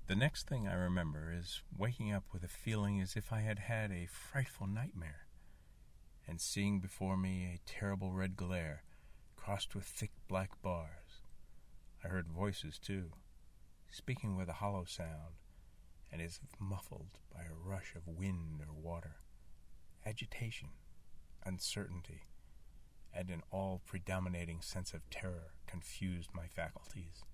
The next thing I remember is waking up with a feeling as if I had had a frightful nightmare, and seeing before me a terrible red glare crossed with thick black bars. I heard voices, too, speaking with a hollow sound, and as if muffled by a rush of wind or water. Agitation, uncertainty, and an all-predominating sense of terror confused my faculties.